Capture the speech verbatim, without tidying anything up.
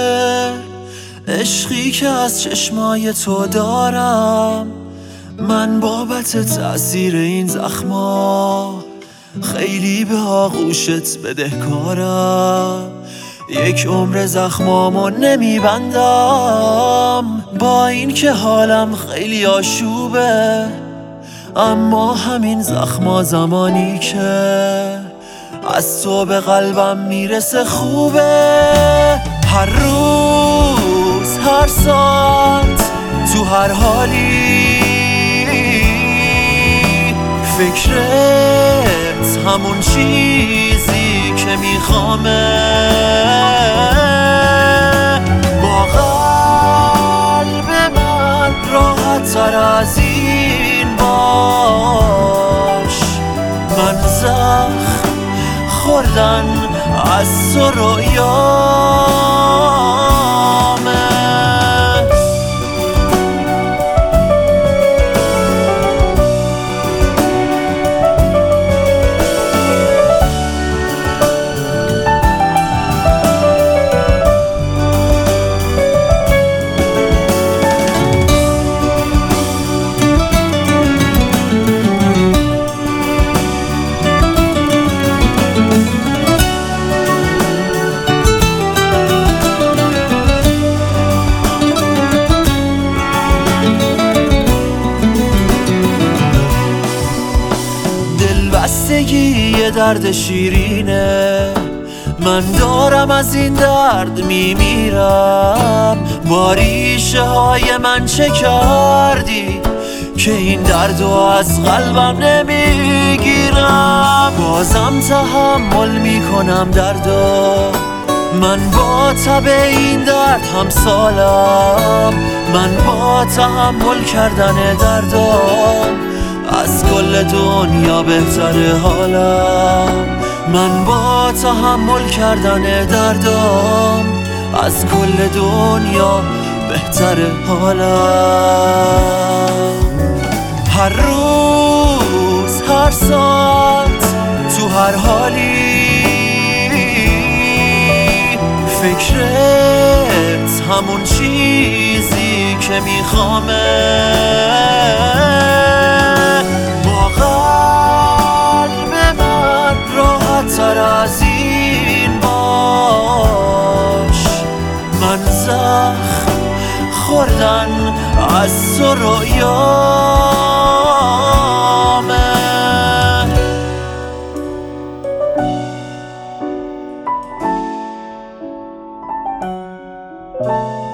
عشقی که از چشمای تو دارم، من بابت تأثیر این زخما خیلی به آغوشت بدهکارم. یک عمر زخمامو نمیبندم، با این که حالم خیلی آشوبه، اما همین زخما زمانی که از تو به قلبم میرسه خوبه. هر روز هر ساعت تو هر حالی فکرت همون چیزی که میخوامه. با قلب من راحت تر از این باش، من زخم خوردن از تو رویامه. بستگی یه درد شیرینه، من دارم از این درد میمیرم. با ریشه های من چه کردی که این دردو از قلبم نمیگیرم؟ بازم تحمل میکنم دردو، من با تب این درد هم سالم. من با تحمل کردن دردو از کل دنیا بهتره حالم. من با تحمل کردن دردم از کل دنیا بهتره حالم. هر روز هر ساعت تو هر حالی فکرت همون چیزی که میخوامه. تر از این باش، من زخم خوردن از تو رویامه.